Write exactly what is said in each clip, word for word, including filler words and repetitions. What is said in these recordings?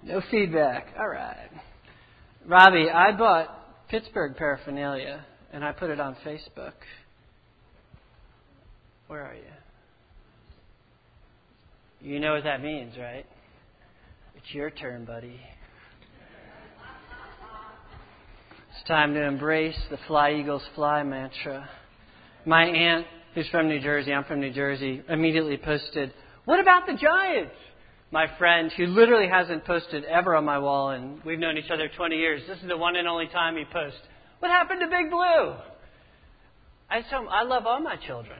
No feedback. All right. Robbie, I bought Pittsburgh paraphernalia, and I put it on Facebook. Where are you? You know what that means, right? It's your turn, buddy. It's time to embrace the Fly Eagles Fly mantra. My aunt, who's from New Jersey, I'm from New Jersey, immediately posted, "What about the Giants?" My friend, who literally hasn't posted ever on my wall, and we've known each other twenty years, this is the one and only time he posts, "What happened to Big Blue?" I tell him, I love all my children.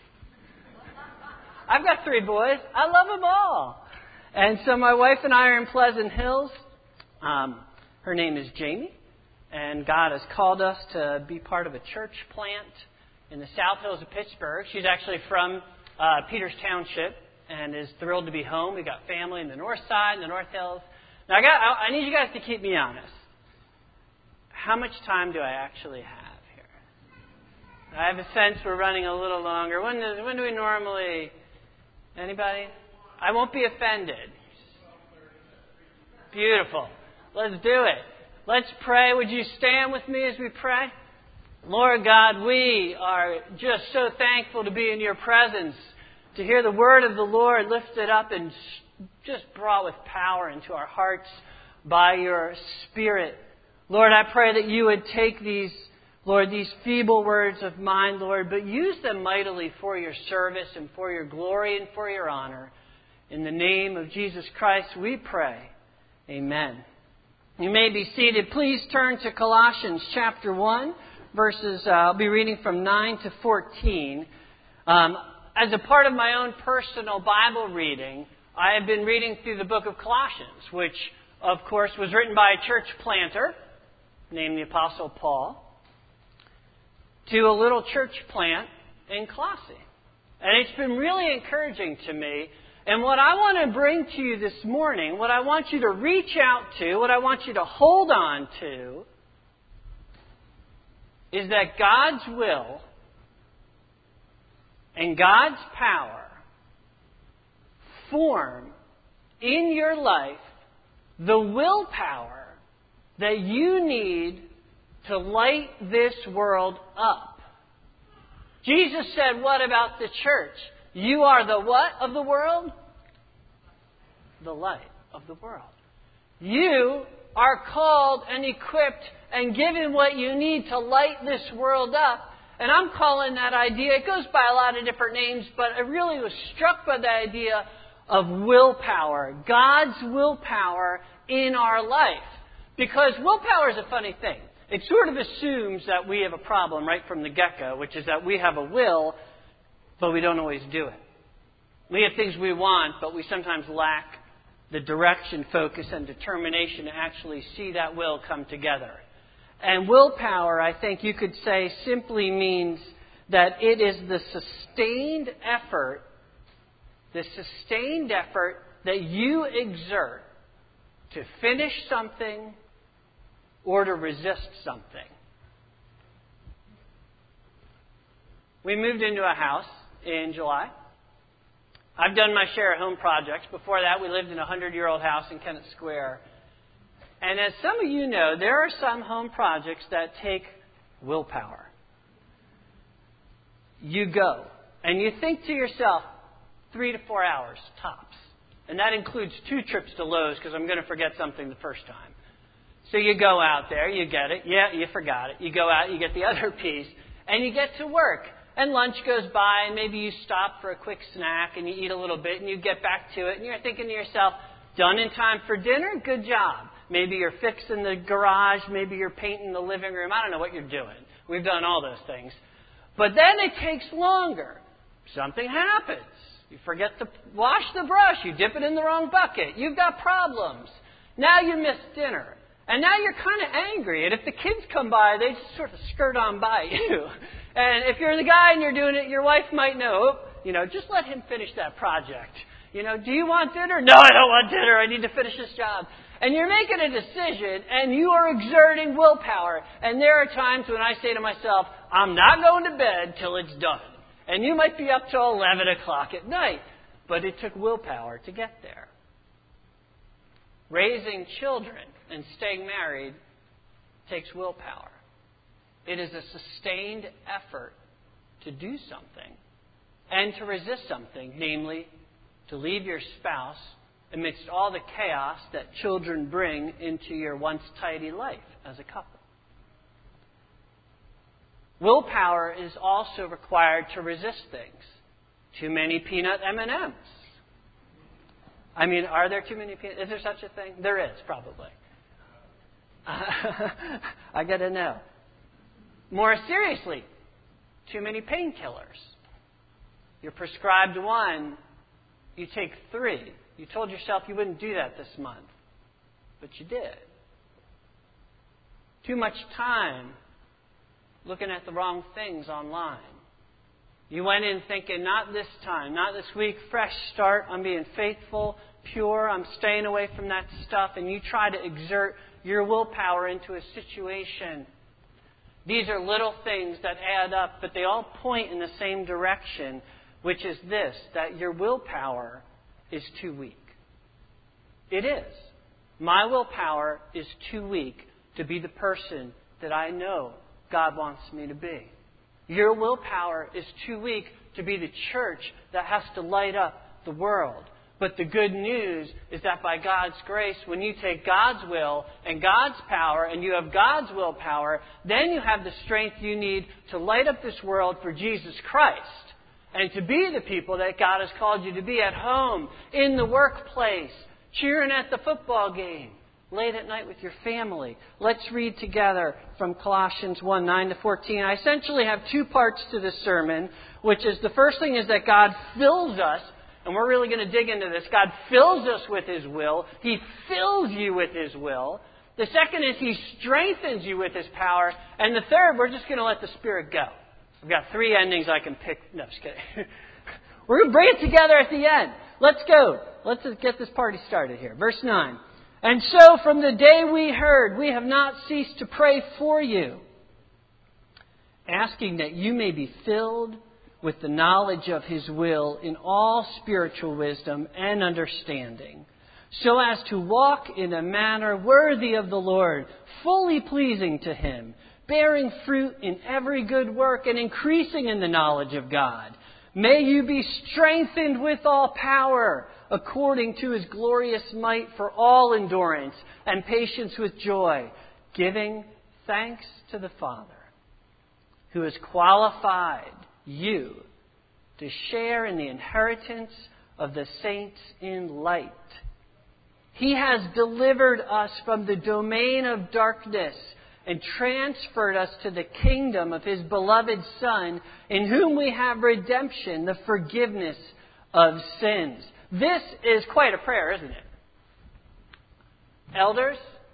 I've got three boys. I love them all. And so my wife and I are in Pleasant Hills. Um, her name is Jamie. And God has called us to be part of a church plant in the South Hills of Pittsburgh. She's actually from uh, Peters Township and is thrilled to be home. We've got family in the North Side and the North Hills. Now, I, got, I, I need you guys to keep me honest. How much time do I actually have here? I have a sense we're running a little longer. When, does, when do we normally... Anybody? I won't be offended. Beautiful. Let's do it. Let's pray. Would you stand with me as we pray? Lord God, we are just so thankful to be in your presence, to hear the word of the Lord lifted up and just brought with power into our hearts by your Spirit. Lord, I pray that you would take these, Lord, these feeble words of mine, Lord, but use them mightily for your service and for your glory and for your honor. In the name of Jesus Christ, we pray. Amen. You may be seated. Please turn to Colossians chapter one, verses, uh, I'll be reading from nine to fourteen. Um, as a part of my own personal Bible reading, I have been reading through the book of Colossians, which, of course, was written by a church planter named the Apostle Paul, to a little church plant in Colossae. And it's been really encouraging to me. And what I want to bring to you this morning, what I want you to reach out to, what I want you to hold on to, is that God's will and God's power form in your life the willpower that you need to light this world up. Jesus said, what about the church? You are the what of the world? The light of the world. You are called and equipped and given what you need to light this world up. And I'm calling that idea, it goes by a lot of different names, but I really was struck by the idea of willpower. God's willpower in our life. Because willpower is a funny thing. It sort of assumes that we have a problem right from the get-go, which is that we have a will, but we don't always do it. We have things we want, but we sometimes lack the direction, focus, and determination to actually see that will come together. And willpower, I think you could say, simply means that it is the sustained effort, the sustained effort that you exert to finish something or to resist something. We moved into a house in July. I've done my share of home projects. Before that, we lived in a hundred-year-old house in Kennett Square. And as some of you know, there are some home projects that take willpower. You go, and you think to yourself, three to four hours, tops. And that includes two trips to Lowe's, because I'm going to forget something the first time. So you go out there, you get it. Yeah, you forgot it. You go out, you get the other piece, and you get to work. And lunch goes by, and maybe you stop for a quick snack, and you eat a little bit, and you get back to it, and you're thinking to yourself, done in time for dinner? Good job. Maybe you're fixing the garage. Maybe you're painting the living room. I don't know what you're doing. We've done all those things. But then it takes longer. Something happens. You forget to wash the brush. You dip it in the wrong bucket. You've got problems. Now you miss dinner. And now you're kind of angry. And if the kids come by, they just sort of skirt on by you. And if you're the guy and you're doing it, your wife might know, oh, you know, just let him finish that project. You know, do you want dinner? No, I don't want dinner. I need to finish this job. And you're making a decision, and you are exerting willpower. And there are times when I say to myself, I'm not going to bed till it's done. And you might be up till eleven o'clock at night. But it took willpower to get there. Raising children and staying married takes willpower. It is a sustained effort to do something and to resist something, namely, to leave your spouse amidst all the chaos that children bring into your once tidy life as a couple. Willpower is also required to resist things. Too many peanut M and M's. I mean, are there too many peanut? Is there such a thing? There is, probably. I got to know. More seriously, too many painkillers. You're prescribed one, you take three. You told yourself you wouldn't do that this month, but you did. Too much time looking at the wrong things online. You went in thinking, not this time, not this week, fresh start, I'm being faithful, pure, I'm staying away from that stuff, and you try to exert your willpower into a situation. These are little things that add up, but they all point in the same direction, which is this, that your willpower is too weak. It is. My willpower is too weak to be the person that I know God wants me to be. Your willpower is too weak to be the church that has to light up the world. But the good news is that by God's grace, when you take God's will and God's power and you have God's willpower, then you have the strength you need to light up this world for Jesus Christ and to be the people that God has called you to be at home, in the workplace, cheering at the football game, late at night with your family. Let's read together from Colossians one, nine to fourteen. I essentially have two parts to this sermon, which is the first thing is that God fills us, and we're really going to dig into this. God fills us with His will. He fills you with His will. The second is He strengthens you with His power. And the third, we're just going to let the Spirit go. We've got three endings I can pick. No, just kidding. We're going to bring it together at the end. Let's go. Let's get this party started here. Verse nine. And so from the day we heard, we have not ceased to pray for you, asking that you may be filled with the knowledge of His will in all spiritual wisdom and understanding, so as to walk in a manner worthy of the Lord, fully pleasing to Him, bearing fruit in every good work and increasing in the knowledge of God. May you be strengthened with all power, according to His glorious might, for all endurance and patience with joy, giving thanks to the Father, who has qualified you to share in the inheritance of the saints in light. He has delivered us from the domain of darkness and transferred us to the kingdom of His beloved Son, in whom we have redemption, the forgiveness of sins. This is quite a prayer, isn't it? Elders,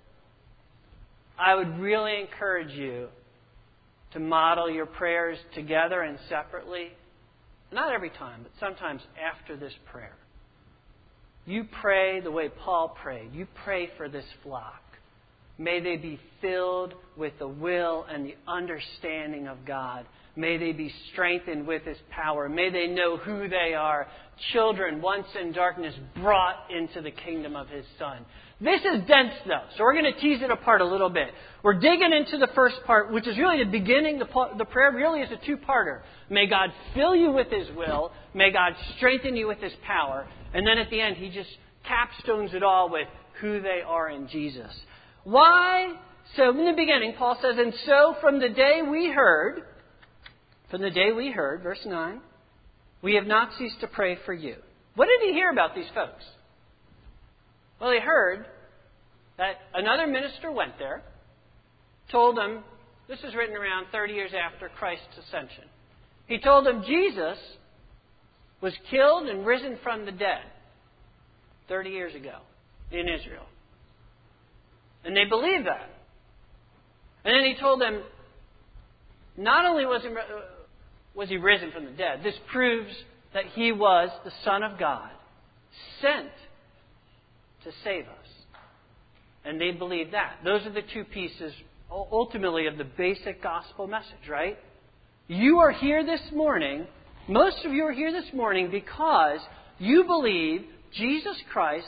I would really encourage you to model your prayers together and separately. Not every time, but sometimes after this prayer. You pray the way Paul prayed. You pray for this flock. May they be filled with the will and the understanding of God. May they be strengthened with His power. May they know who they are. Children once in darkness brought into the kingdom of His Son. This is dense, though, so we're going to tease it apart a little bit. We're digging into the first part, which is really the beginning. The, the prayer really is a two-parter. May God fill you with His will. May God strengthen you with His power. And then at the end, He just capstones it all with who they are in Jesus. Why? So in the beginning, Paul says, and so from the day we heard, from the day we heard, verse nine, we have not ceased to pray for you. What did he hear about these folks? Well, he heard that another minister went there, told them, this is written around thirty years after Christ's ascension. He told them Jesus was killed and risen from the dead thirty years ago in Israel. And they believed that. And then he told them, not only was he, was he risen from the dead, this proves that He was the Son of God, sent to save us. And they believed that. Those are the two pieces, ultimately, of the basic gospel message, right? You are here this morning, most of you are here this morning because you believe Jesus Christ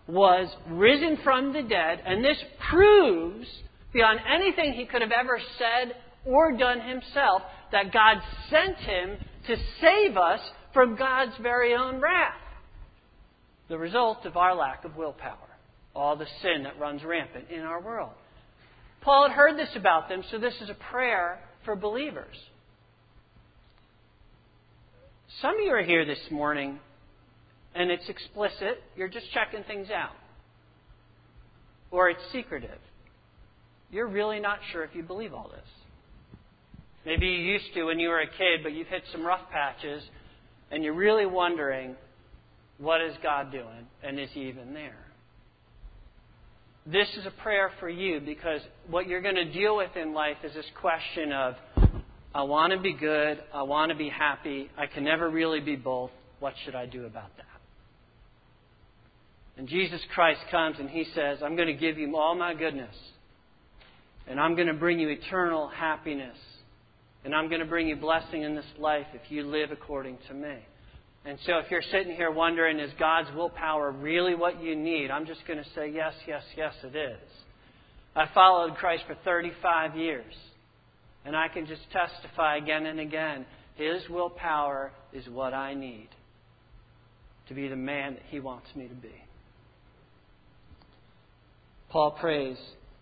was risen from the dead, and this proves, beyond anything he could have ever said or done himself, that God sent him to save us from God's very own wrath. The result of our lack of willpower. All the sin that runs rampant in our world. Paul had heard this about them, so this is a prayer for believers. Some of you are here this morning, and it's explicit. You're just checking things out. Or it's secretive. You're really not sure if you believe all this. Maybe you used to when you were a kid, but you've hit some rough patches, and you're really wondering, what is God doing? And is He even there? This is a prayer for you because what you're going to deal with in life is this question of, I want to be good, I want to be happy, I can never really be both. What should I do about that? And Jesus Christ comes and He says, I'm going to give you all my goodness. And I'm going to bring you eternal happiness. And I'm going to bring you blessing in this life if you live according to me. And so if you're sitting here wondering, is God's willpower really what you need? I'm just going to say, yes, yes, yes, it is. I followed Christ for thirty-five years. And I can just testify again and again, His willpower is what I need to be the man that He wants me to be. Paul prays,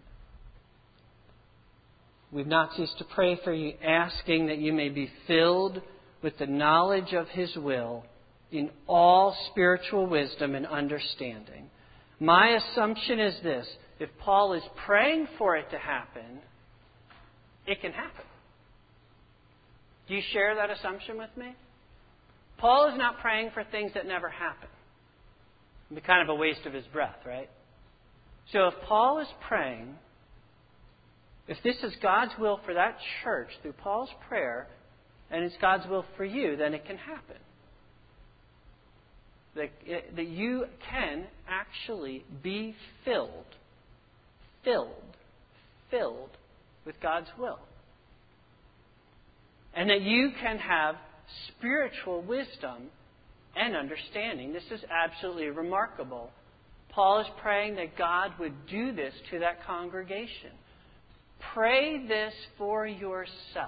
we've not ceased to pray for you, asking that you may be filled with the knowledge of His will in all spiritual wisdom and understanding. My assumption is this: if Paul is praying for it to happen, it can happen. Do you share that assumption with me? Paul is not praying for things that never happen. It'd be kind of a waste of his breath, right? So if Paul is praying, if this is God's will for that church through Paul's prayer, and it's God's will for you, then it can happen. That, that you can actually be filled, filled, filled with God's will. And that you can have spiritual wisdom and understanding. This is absolutely remarkable. Paul is praying that God would do this to that congregation. Pray this for yourself.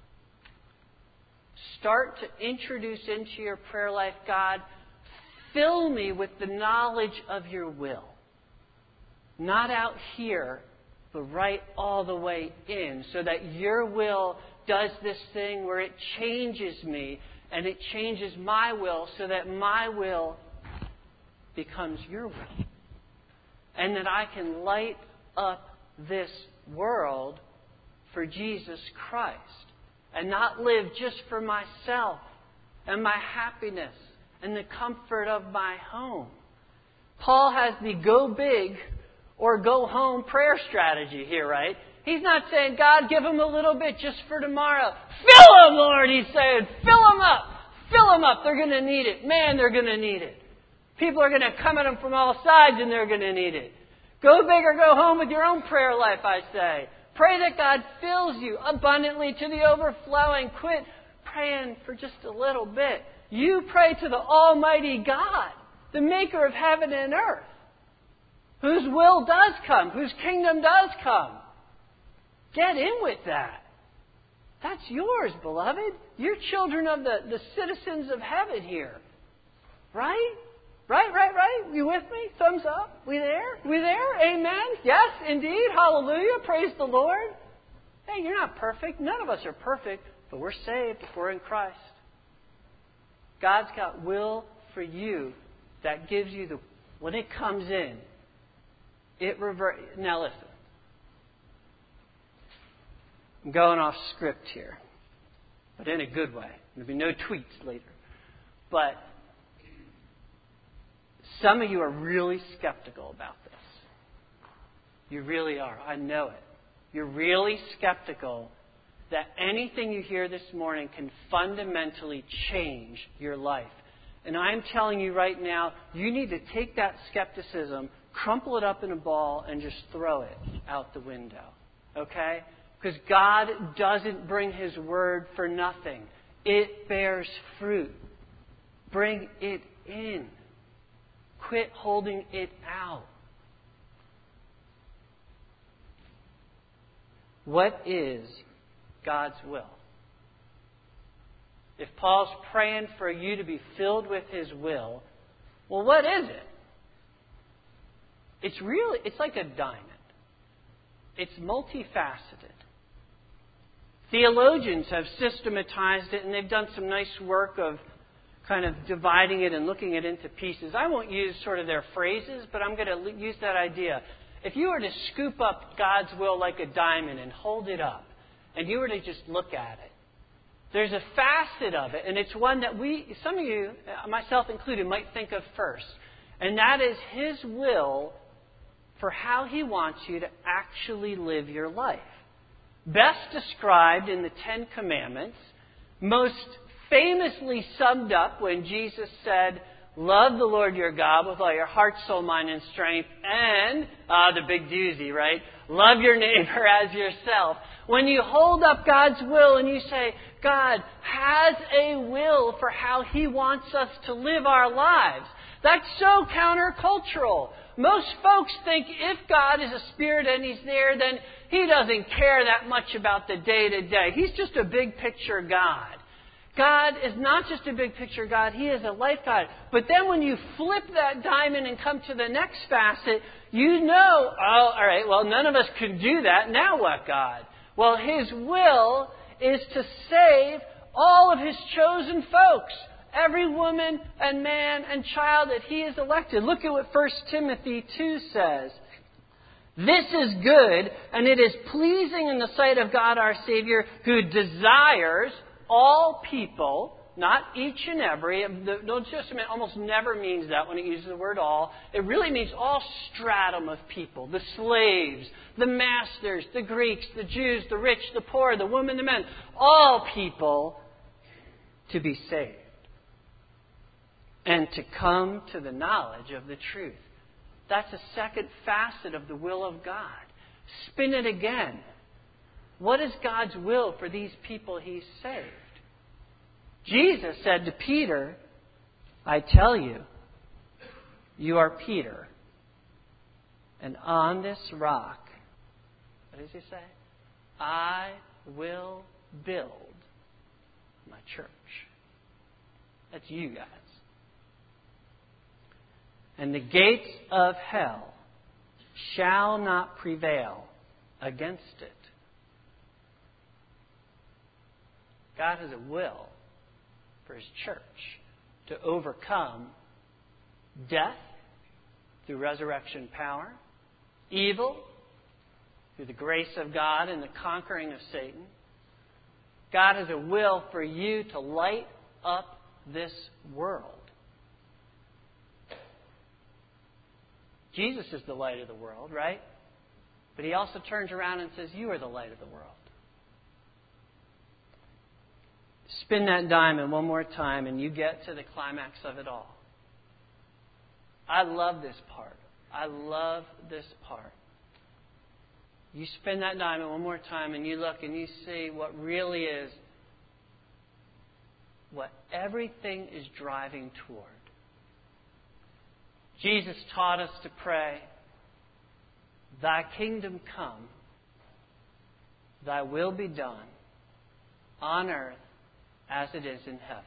Start to introduce into your prayer life, God, fill me with the knowledge of your will. Not out here, but right all the way in, so that your will does this thing where it changes me and it changes my will so that my will becomes your will. And that I can light up this world for Jesus Christ and not live just for myself and my happiness and the comfort of my home. Paul has the go big or go home prayer strategy here, right? He's not saying, God, give them a little bit just for tomorrow. Fill them, Lord, He's saying. Fill them up. Fill them up. They're going to need it. Man, they're going to need it. People are going to come at them from all sides and they're going to need it. Go big or go home with your own prayer life, I say. Pray that God fills you abundantly to the overflowing. Quit praying for just a little bit. You pray to the Almighty God, the Maker of heaven and earth, whose will does come, whose kingdom does come. Get in with that. That's yours, beloved. You're children of the, the citizens of heaven here. Right? Right, right, right? You with me? Thumbs up? We there? We there? Amen? Yes, indeed. Hallelujah. Praise the Lord. Hey, you're not perfect. None of us are perfect, but we're saved if we're in Christ. God's got will for you that gives you the, when it comes in, it revert. Now listen. I'm going off script here, but in a good way. There'll be no tweets later. But some of you are really skeptical about this. You really are. I know it. You're really skeptical that anything you hear this morning can fundamentally change your life. And I'm telling you right now, you need to take that skepticism, crumple it up in a ball, and just throw it out the window. Okay? Because God doesn't bring His word for nothing. It bears fruit. Bring it in. Quit holding it out. What is God's will? If Paul's praying for you to be filled with His will, well, what is it? It's really, it's like a diamond. It's multifaceted. Theologians have systematized it, and they've done some nice work of kind of dividing it and looking it into pieces. I won't use sort of their phrases, but I'm going to use that idea. If you were to scoop up God's will like a diamond and hold it up, and you were to just look at it, there's a facet of it, and it's one that we, some of you, myself included, might think of first. And that is His will for how He wants you to actually live your life. Best described in the Ten Commandments, most famously summed up when Jesus said, love the Lord your God with all your heart, soul, mind, and strength, and, uh, the big doozy, right? Love your neighbor as yourself. When you hold up God's will and you say, God has a will for how He wants us to live our lives, that's so countercultural. Most folks think if God is a spirit and He's there, then He doesn't care that much about the day-to-day. He's just a big picture God. God is not just a big picture God, He is a life God. But then when you flip that diamond and come to the next facet, you know, oh, all right, well, none of us can do that. Now what, God? Well, His will is to save all of His chosen folks. Every woman and man and child that He has elected. Look at what First Timothy two says. This is good, and it is pleasing in the sight of God our Savior, who desires all people, not each and every. The Old Testament almost never means that when it uses the word all. It really means all stratum of people. The slaves, the masters, the Greeks, the Jews, the rich, the poor, the women, the men. All people to be saved. And to come to the knowledge of the truth. That's a second facet of the will of God. Spin it again. What is God's will for these people He's saved? Jesus said to Peter, I tell you, you are Peter, and on this rock, what does He say? I will build my church. That's you guys. And the gates of hell shall not prevail against it. God has a will for His church to overcome death through resurrection power, evil through the grace of God and the conquering of Satan. God has a will for you to light up this world. Jesus is the light of the world, right? But He also turns around and says, you are the light of the world. Spin that diamond one more time and you get to the climax of it all. I love this part. I love this part. You spin that diamond one more time and you look and you see what really is what everything is driving toward. Jesus taught us to pray, Thy kingdom come, Thy will be done, on earth as it is in heaven.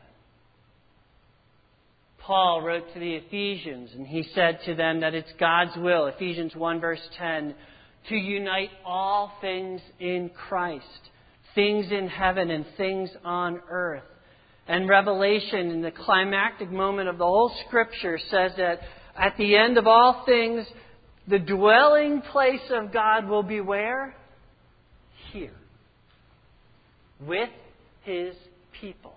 Paul wrote to the Ephesians, and he said to them that it's God's will, Ephesians one verse ten, to unite all things in Christ, things in heaven and things on earth. And Revelation, in the climactic moment of the whole Scripture, says that at the end of all things, the dwelling place of God will be where? Here. With His people.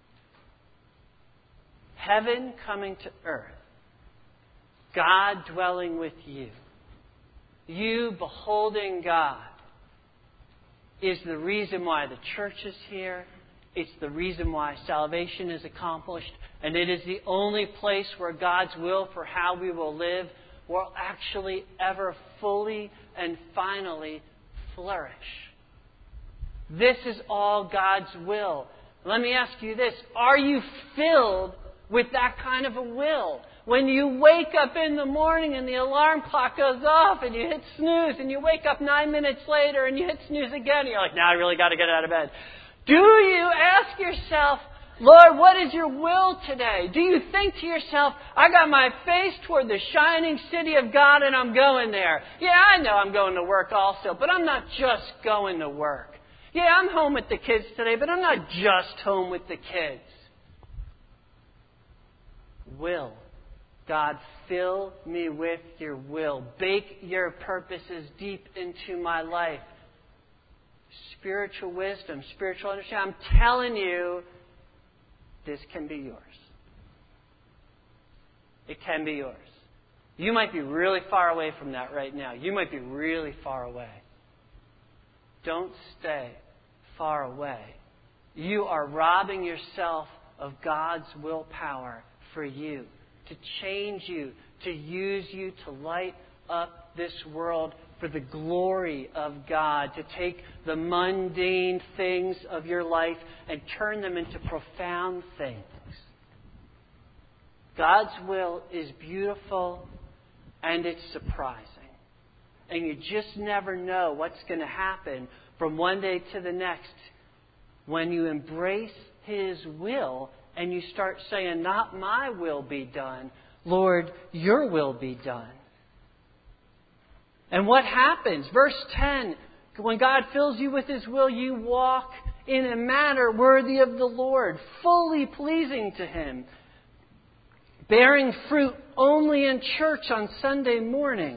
Heaven coming to earth. God dwelling with you. You beholding God is the reason why the church is here. It's the reason why salvation is accomplished. And it is the only place where God's will for how we will live will actually ever fully and finally flourish. This is all God's will. Let me ask you this. Are you filled with that kind of a will? When you wake up in the morning and the alarm clock goes off and you hit snooze and you wake up nine minutes later and you hit snooze again and you're like, now I really got to get out of bed. Do you ask yourself, Lord, what is your will today? Do you think to yourself, I got my face toward the shining city of God and I'm going there. Yeah, I know I'm going to work also, but I'm not just going to work. Yeah, I'm home with the kids today, but I'm not just home with the kids. Will. God, fill me with your will. Bake your purposes deep into my life. Spiritual wisdom, spiritual understanding. I'm telling you, this can be yours. It can be yours. You might be really far away from that right now. You might be really far away. Don't stay far away. You are robbing yourself of God's willpower for you, to change you, to use you to light up this world for the glory of God, to take the mundane things of your life and turn them into profound things. God's will is beautiful and it's surprising. And you just never know what's going to happen from one day to the next when you embrace His will and you start saying, not my will be done, Lord, your will be done. And what happens? Verse ten, when God fills you with His will, you walk in a manner worthy of the Lord, fully pleasing to Him, bearing fruit only in church on Sunday morning.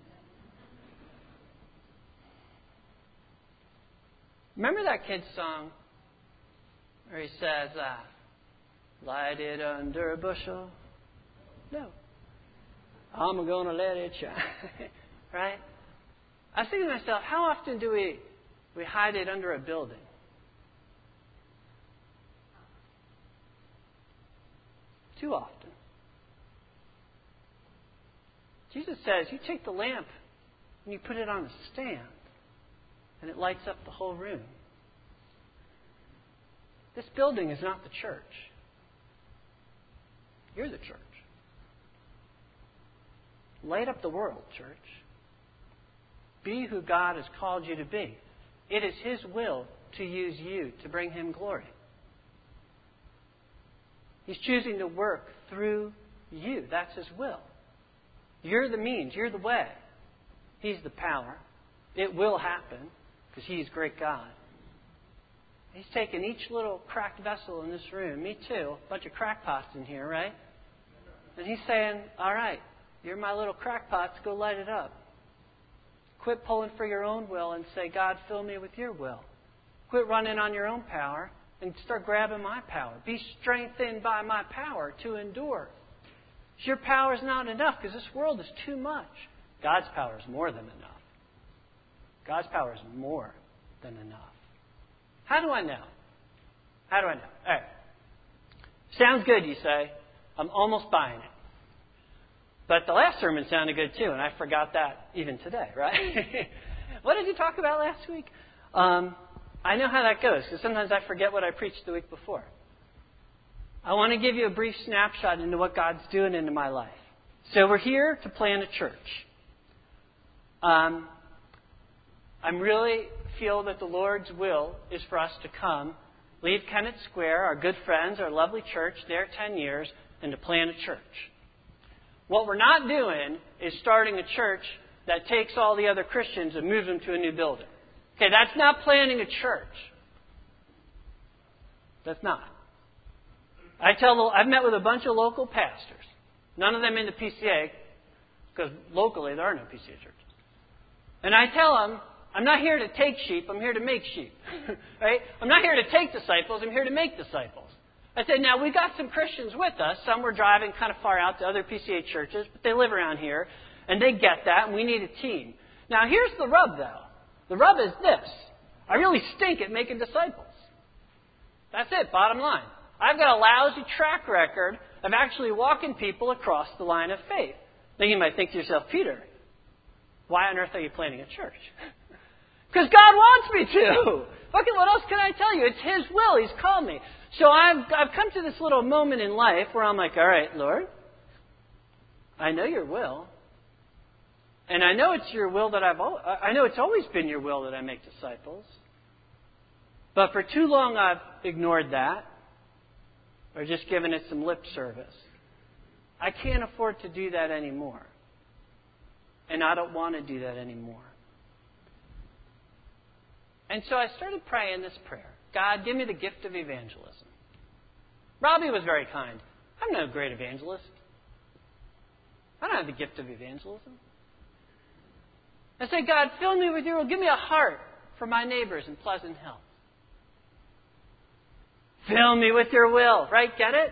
Remember that kid's song where he says, uh, light it under a bushel? No. I'm going to let it shine. Right? I was thinking to myself, how often do we, we hide it under a building? Too often. Jesus says, you take the lamp and you put it on a stand and it lights up the whole room. This building is not the church. You're the church. Light up the world, church. Be who God has called you to be. It is His will to use you to bring Him glory. He's choosing to work through you. That's His will. You're the means. You're the way. He's the power. It will happen because He's great God. He's taken each little cracked vessel in this room. Me too. A bunch of crackpots in here, right? And He's saying, all right, you're my little crackpots. Go light it up. Quit pulling for your own will and say, God, fill me with your will. Quit running on your own power and start grabbing my power. Be strengthened by my power to endure. Your power is not enough because this world is too much. God's power is more than enough. God's power is more than enough. How do I know? How do I know? All right. Sounds good, you say. I'm almost buying it. But the last sermon sounded good too, and I forgot that even today, right? What did you talk about last week? Um, I know how that goes, because sometimes I forget what I preached the week before. I want to give you a brief snapshot into what God's doing into my life. So we're here to plant a church. Um, I really feel that the Lord's will is for us to come, leave Kennett Square, our good friends, our lovely church, there ten years, and to plant a church. What we're not doing is starting a church that takes all the other Christians and moves them to a new building. Okay, that's not planting a church. That's not. I tell, I've met with a bunch of local pastors, none of them in the P C A, because locally there are no P C A churches. And I tell them, I'm not here to take sheep, I'm here to make sheep. Right? I'm not here to take disciples, I'm here to make disciples. I said, now we've got some Christians with us. Some were driving kind of far out to other P C A churches, but they live around here, and they get that, and we need a team. Now here's the rub, though. The rub is this. I really stink at making disciples. That's it, bottom line. I've got a lousy track record of actually walking people across the line of faith. Then you might think to yourself, Peter, why on earth are you planting a church? Because God wants me to. Okay, what else can I tell you? It's His will. He's called me. So I've, I've come to this little moment in life where I'm like, all right, Lord, I know your will. And I know it's your will that I've, I know it's always been your will that I make disciples. But for too long I've ignored that or just given it some lip service. I can't afford to do that anymore. And I don't want to do that anymore. And so I started praying this prayer. God, give me the gift of evangelism. Robbie was very kind. I'm no great evangelist. I don't have the gift of evangelism. I said, God, fill me with your will. Give me a heart for my neighbors in Pleasant Hill. Fill me with your will. Right? Get it?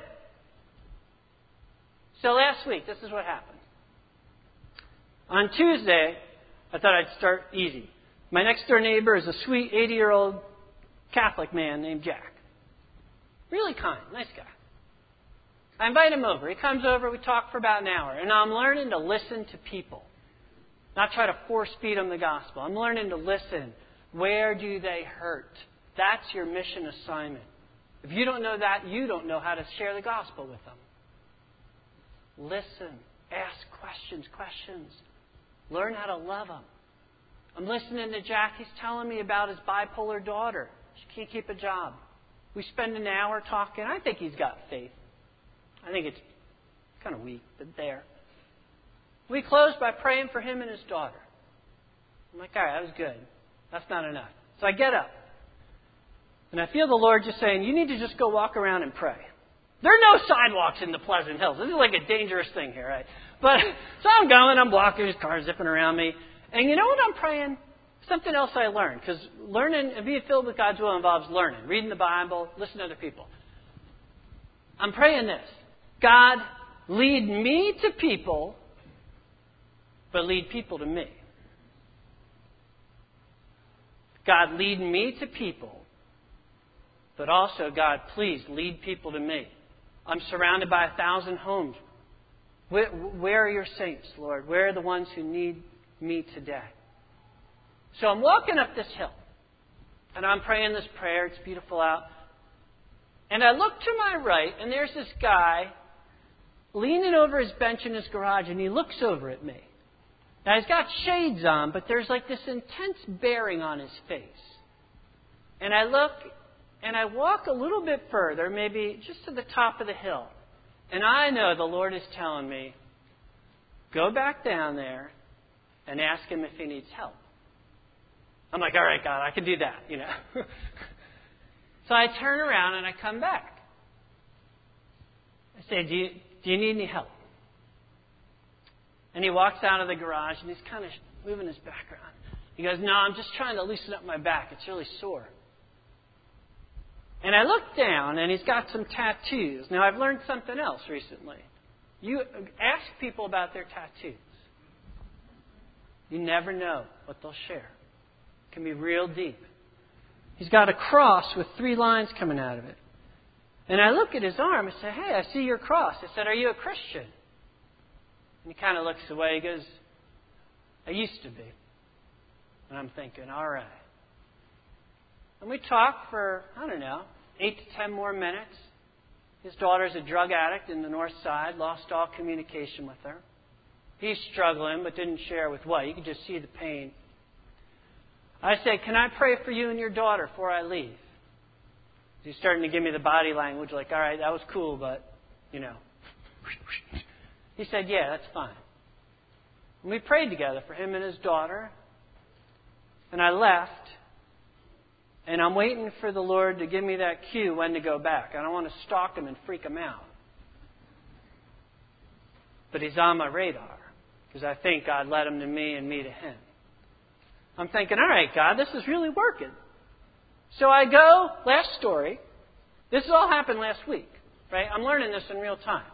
So last week, this is what happened. On Tuesday, I thought I'd start easy. My next door neighbor is a sweet eighty-year-old Catholic man named Jack. Really kind, nice guy. I invite him over. He comes over, we talk for about an hour. And I'm learning to listen to people. Not try to force feed them the gospel. I'm learning to listen. Where do they hurt? That's your mission assignment. If you don't know that, you don't know how to share the gospel with them. Listen. Ask questions, questions. Learn how to love them. I'm listening to Jack. He's telling me about his bipolar daughter. She can't keep a job. We spend an hour talking. I think he's got faith. I think it's kind of weak, but there. We closed by praying for him and his daughter. I'm like, all right, that was good. That's not enough. So I get up. And I feel the Lord just saying, you need to just go walk around and pray. There are no sidewalks in the Pleasant Hills. This is like a dangerous thing here, right? But so I'm going, I'm walking, there's cars zipping around me. And you know what I'm praying? Something else I learned. Because learning and being filled with God's will involves learning. Reading the Bible, listening to other people. I'm praying this. God, lead me to people, but lead people to me. God, lead me to people, but also, God, please lead people to me. I'm surrounded by a thousand homes. Where, where are your saints, Lord? Where are the ones who need me today? So I'm walking up this hill, and I'm praying this prayer. It's beautiful out. And I look to my right, and there's this guy leaning over his bench in his garage, and he looks over at me. Now, he's got shades on, but there's like this intense bearing on his face. And I look, and I walk a little bit further, maybe just to the top of the hill. And I know the Lord is telling me, go back down there and ask him if he needs help. I'm like, all right, God, I can do that, you know. So I turn around and I come back. I say, do you, do you need any help? And he walks out of the garage and he's kind of moving his back around. He goes, no, I'm just trying to loosen up my back. It's really sore. And I look down and he's got some tattoos. Now, I've learned something else recently. You ask people about their tattoos. You never know what they'll share. It can be real deep. He's got a cross with three lines coming out of it. And I look at his arm and say, hey, I see your cross. I said, are you a Christian? And he kind of looks away. He goes, I used to be. And I'm thinking, all right. And we talk for, I don't know, eight to ten more minutes. His daughter's a drug addict in the north side, lost all communication with her. He's struggling, but didn't share with what. You could just see the pain. I said, can I pray for you and your daughter before I leave? He's starting to give me the body language, like, all right, that was cool, but, you know. He said, yeah, that's fine. And we prayed together for him and his daughter. And I left. And I'm waiting for the Lord to give me that cue when to go back. I don't want to stalk him and freak him out. But he's on my radar. Because I think God led him to me and me to him. I'm thinking, all right, God, this is really working. So I go, last story. This all happened last week. Right? I'm learning this in real time.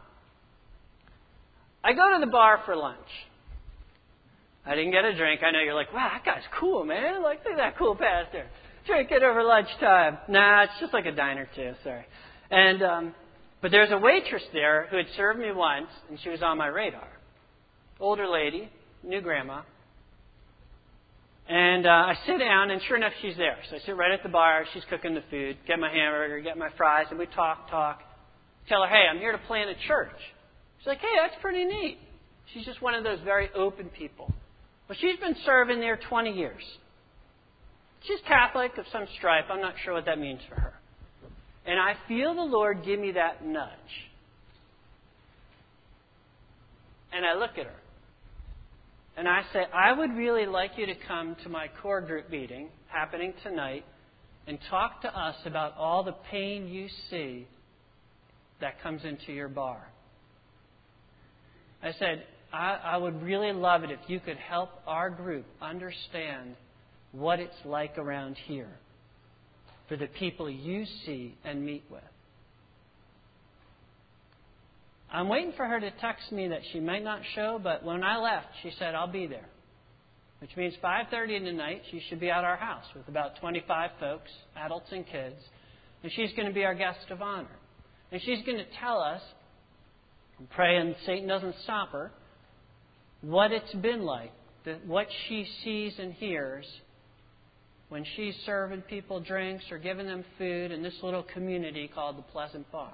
I go to the bar for lunch. I didn't get a drink. I know you're like, wow, that guy's cool, man. Like, look at that cool pastor. Drink it over lunchtime. Nah, it's just like a diner too. Sorry. And um, but there's a waitress there who had served me once, and she was on my radar. Older lady, new grandma. And uh, I sit down, and sure enough, she's there. So I sit right at the bar. She's cooking the food. Get my hamburger, get my fries, and we talk, talk. Tell her, hey, I'm here to plant a church. She's like, hey, that's pretty neat. She's just one of those very open people. Well, she's been serving there twenty years. She's Catholic of some stripe. I'm not sure what that means for her. And I feel the Lord give me that nudge. And I look at her. And I say, I would really like you to come to my core group meeting happening tonight and talk to us about all the pain you see that comes into your bar. I said, I, I would really love it if you could help our group understand what it's like around here for the people you see and meet with. I'm waiting for her to text me that she might not show, but when I left, she said, I'll be there. Which means five thirty in the night, she should be at our house with about twenty-five folks, adults and kids, and she's going to be our guest of honor. And she's going to tell us, and pray and Satan doesn't stop her, what it's been like, what she sees and hears when she's serving people drinks or giving them food in this little community called the Pleasant Bar.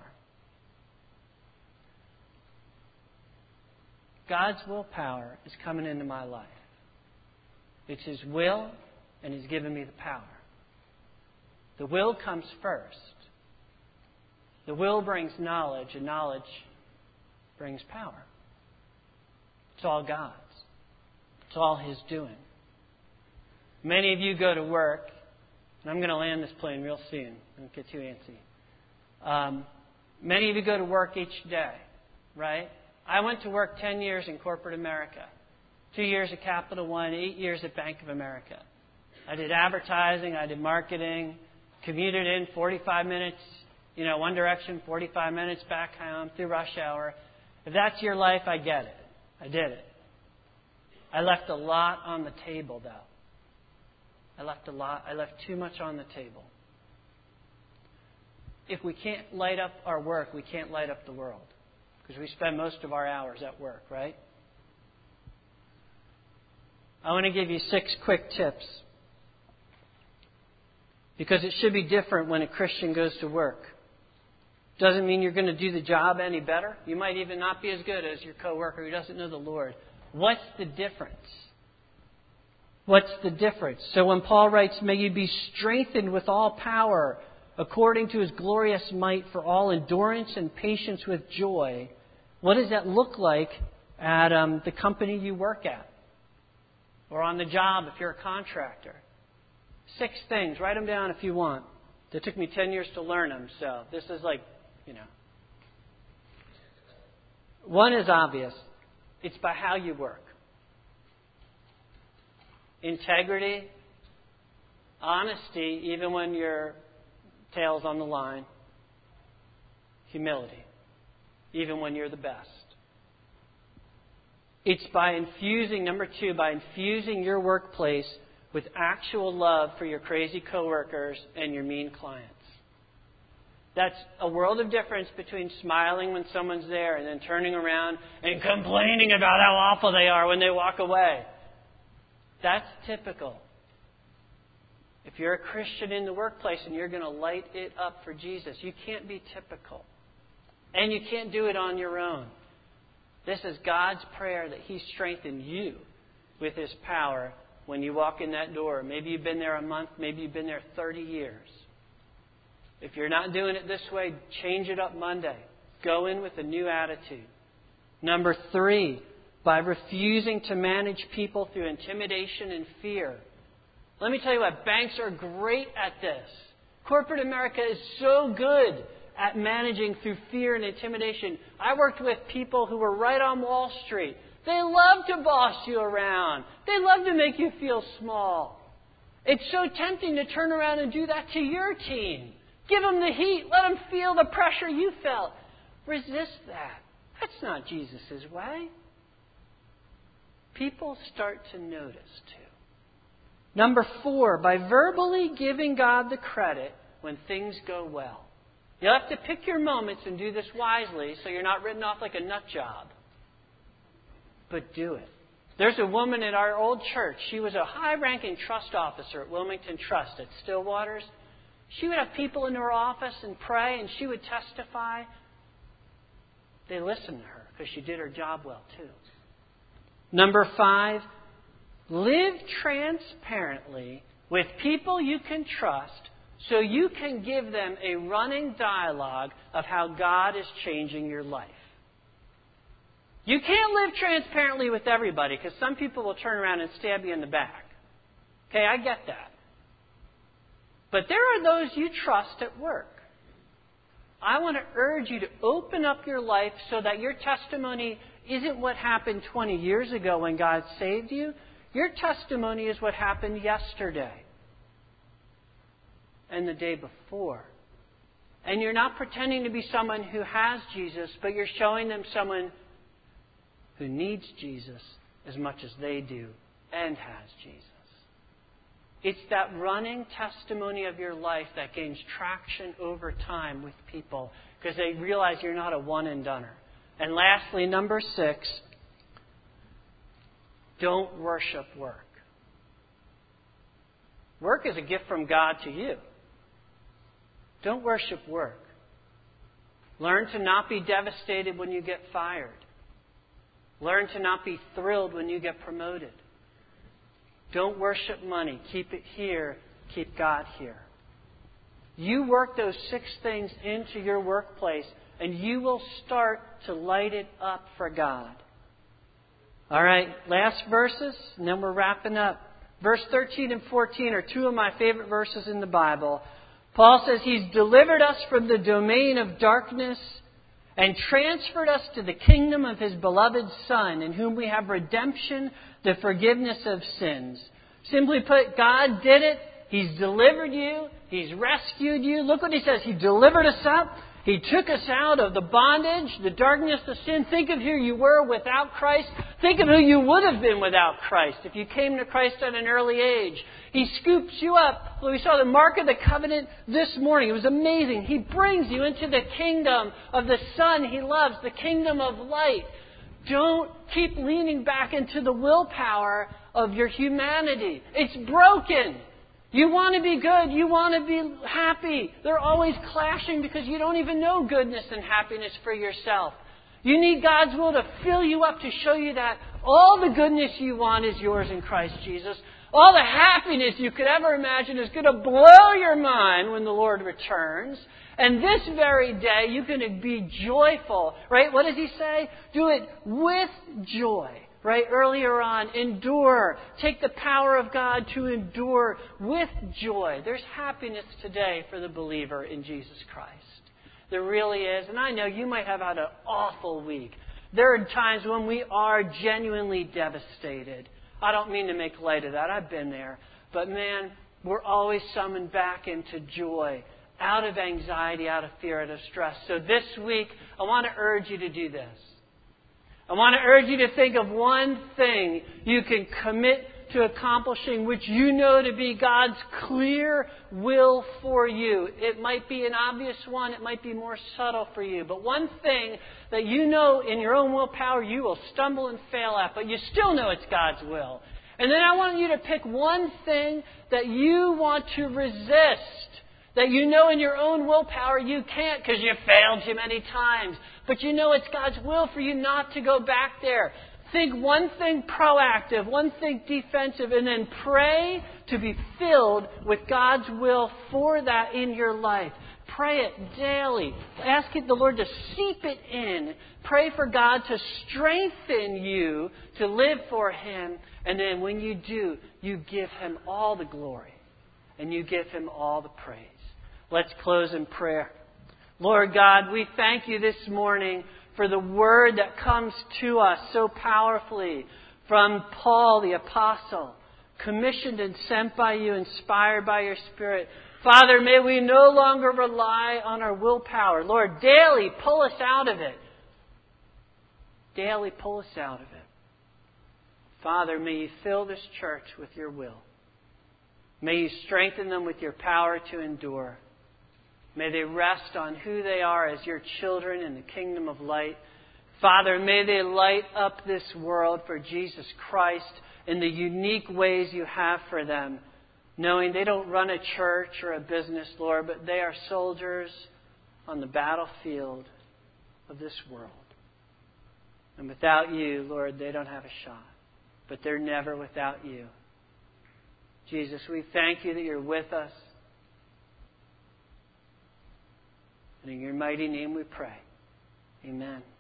God's willpower is coming into my life. It's His will, and He's given me the power. The will comes first. The will brings knowledge, and knowledge brings power. It's all God's. It's all His doing. Many of you go to work, and I'm going to land this plane real soon. Don't get too antsy. Um, many of you go to work each day, right? I went to work ten years in corporate America. Two years at Capital One, eight years at Bank of America. I did advertising, I did marketing, commuted in forty-five minutes, you know, one direction, forty-five minutes back home through rush hour. If that's your life, I get it. I did it. I left a lot on the table, though. I left a lot, I left too much on the table. If we can't light up our work, we can't light up the world. Because we spend most of our hours at work, right? I want to give you six quick tips. Because it should be different when a Christian goes to work. Doesn't mean you're going to do the job any better. You might even not be as good as your coworker who doesn't know the Lord. What's the difference? What's the difference? So when Paul writes, may you be strengthened with all power according to His glorious might for all endurance and patience with joy. What does that look like at um, the company you work at? Or on the job if you're a contractor? Six things. Write them down if you want. It took me ten years to learn them, so this is like, you know. One is obvious. It's by how you work. Integrity, honesty, even when your tail's on the line. Humility, even when you're the best. It's by infusing, number two, by infusing your workplace with actual love for your crazy coworkers and your mean clients. That's a world of difference between smiling when someone's there and then turning around and complaining about how awful they are when they walk away. That's typical. If you're a Christian in the workplace and you're going to light it up for Jesus, you can't be typical. And you can't do it on your own. This is God's prayer that He strengthen you with His power when you walk in that door. Maybe you've been there a month, maybe you've been there thirty years. If you're not doing it this way, change it up Monday. Go in with a new attitude. Number three, by refusing to manage people through intimidation and fear. Let me tell you what, banks are great at this. Corporate America is so good at managing through fear and intimidation. I worked with people who were right on Wall Street. They love to boss you around. They love to make you feel small. It's so tempting to turn around and do that to your team. Give them the heat. Let them feel the pressure you felt. Resist that. That's not Jesus' way. People start to notice too. Number four, by verbally giving God the credit when things go well. You'll have to pick your moments and do this wisely so you're not written off like a nut job. But do it. There's a woman at our old church. She was a high-ranking trust officer at Wilmington Trust at Stillwaters. She would have people in her office and pray, and she would testify. They listened to her because she did her job well, too. Number five, live transparently with people you can trust so you can give them a running dialogue of how God is changing your life. You can't live transparently with everybody because some people will turn around and stab you in the back. Okay, I get that. But there are those you trust at work. I want to urge you to open up your life so that your testimony isn't what happened twenty years ago when God saved you. Your testimony is what happened yesterday and the day before. And you're not pretending to be someone who has Jesus, but you're showing them someone who needs Jesus as much as they do and has Jesus. It's that running testimony of your life that gains traction over time with people because they realize you're not a one-and-doneer. And lastly, number six, don't worship work. Work is a gift from God to you. Don't worship work. Learn to not be devastated when you get fired. Learn to not be thrilled when you get promoted. Don't worship money. Keep it here. Keep God here. You work those six things into your workplace, and you will start to light it up for God. All right, last verses, and then we're wrapping up. Verse thirteen and fourteen are two of my favorite verses in the Bible. Paul says He's delivered us from the domain of darkness and transferred us to the kingdom of His beloved Son, in whom we have redemption, the forgiveness of sins. Simply put, God did it. He's delivered you. He's rescued you. Look what He says. He delivered us up. He took us out of the bondage, the darkness, the sin. Think of who you were without Christ. Think of who you would have been without Christ if you came to Christ at an early age. He scoops you up. Well, we saw the Mark of the Covenant this morning. It was amazing. He brings you into the kingdom of the Son He loves, the kingdom of light. Don't keep leaning back into the willpower of your humanity. It's broken. You want to be good. You want to be happy. They're always clashing because you don't even know goodness and happiness for yourself. You need God's will to fill you up to show you that all the goodness you want is yours in Christ Jesus. All the happiness you could ever imagine is going to blow your mind when the Lord returns. And this very day, you're going to be joyful. Right? What does He say? Do it with joy. Right? Earlier on, endure. Take the power of God to endure with joy. There's happiness today for the believer in Jesus Christ. There really is. And I know you might have had an awful week. There are times when we are genuinely devastated. I don't mean to make light of that. I've been there. But man, we're always summoned back into joy, out of anxiety, out of fear, out of stress. So this week, I want to urge you to do this. I want to urge you to think of one thing you can commit to accomplishing which you know to be God's clear will for you. It might be an obvious one. It might be more subtle for you. But one thing that you know in your own willpower you will stumble and fail at, but you still know it's God's will. And then I want you to pick one thing that you want to resist, that you know in your own willpower you can't because you failed too many times. But you know it's God's will for you not to go back there. Think one thing proactive, one thing defensive, and then pray to be filled with God's will for that in your life. Pray it daily. Ask the Lord to seep it in. Pray for God to strengthen you to live for Him. And then when you do, you give Him all the glory and you give Him all the praise. Let's close in prayer. Lord God, we thank You this morning for the word that comes to us so powerfully from Paul the Apostle, commissioned and sent by You, inspired by Your Spirit. Father, may we no longer rely on our willpower. Lord, daily pull us out of it. Daily pull us out of it. Father, may You fill this church with Your will. May You strengthen them with Your power to endure. May they rest on who they are as Your children in the kingdom of light. Father, may they light up this world for Jesus Christ in the unique ways You have for them, knowing they don't run a church or a business, Lord, but they are soldiers on the battlefield of this world. And without You, Lord, they don't have a shot. but they're never without you. Jesus, we thank you that you're with us. And in your mighty name we pray. Amen.